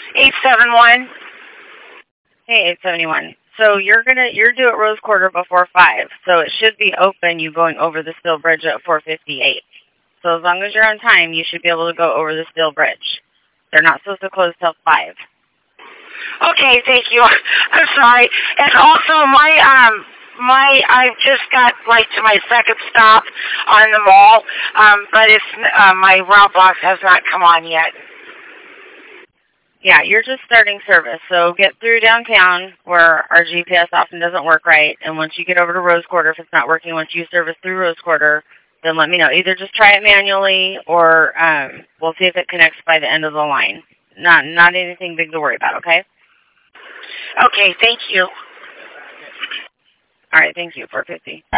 871. Hey, 871. So you're due at Rose Quarter before 5, so it should be open. You going over the steel bridge at 4:58. So as long as you're on time, you should be able to go over the steel bridge. They're not supposed to close till 5. Okay, thank you. I'm sorry. And also I've just got to my second stop on the mall, but it's my route block has not come on yet. Yeah, you're just starting service, so get through downtown where our GPS often doesn't work right, and once you get over to Rose Quarter, if it's not working once you service through Rose Quarter, then let me know. Either just try it manually, or we'll see if it connects by the end of the line. Not anything big to worry about, okay? Okay, thank you. All right, thank you, 450.